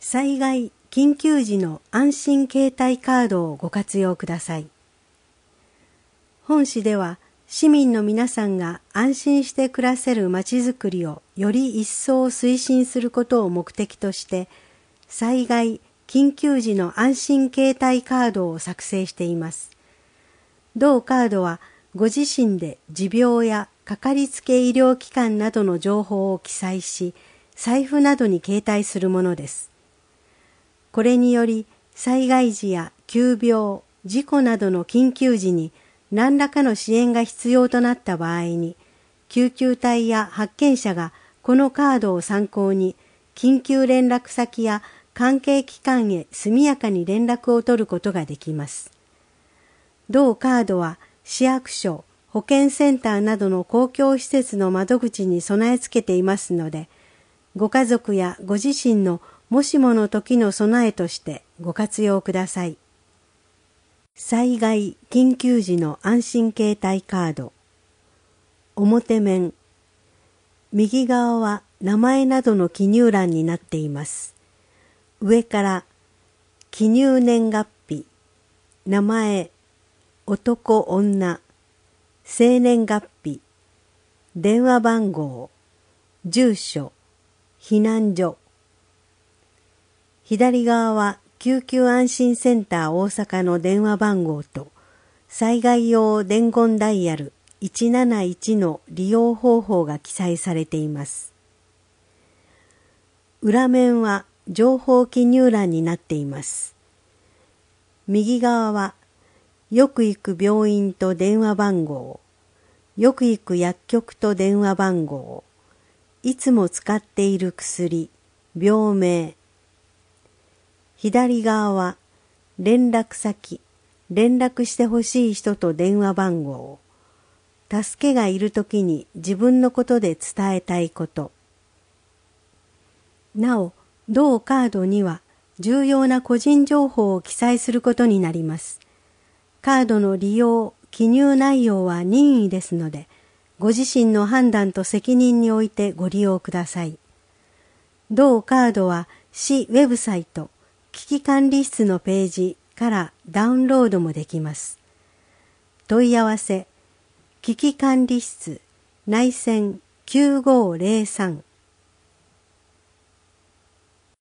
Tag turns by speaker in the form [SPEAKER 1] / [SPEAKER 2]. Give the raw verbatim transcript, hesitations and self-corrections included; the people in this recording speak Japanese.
[SPEAKER 1] 災害・緊急時の安心携帯カードをご活用ください。本誌では市民の皆さんが安心して暮らせるまちづくりをより一層推進することを目的として、災害・緊急時の安心携帯カードを作成しています。同カードはご自身で持病やかかりつけ医療機関などの情報を記載し、財布などに携帯するものです。これにより災害時や急病、事故などの緊急時に何らかの支援が必要となった場合に、救急隊や発見者がこのカードを参考に緊急連絡先や関係機関へ速やかに連絡を取ることができます。同カードは市役所、保健センターなどの公共施設の窓口に備え付けていますので、ご家族やご自身のもしもの時の備えとしてご活用ください。災害・緊急時の安心携帯カード。表面。右側は名前などの記入欄になっています。上から記入年月日、名前、男女、生年月日、電話番号、住所、避難所。左側は救急安心センター大阪の電話番号と災害用伝言ダイヤルいちなないちの利用方法が記載されています。裏面は情報記入欄になっています。右側はよく行く病院と電話番号、よく行く薬局と電話番号、いつも使っている薬、病名。左側は連絡先、連絡してほしい人と電話番号、助けがいるときに自分のことで伝えたいこと。なお、同カードには重要な個人情報を記載することになります。カードの利用、記入内容は任意ですので、ご自身の判断と責任においてご利用ください。同カードは市ウェブサイト、危機管理室のページからダウンロードもできます。問い合わせ、危機管理室内線きゅうごーぜろさん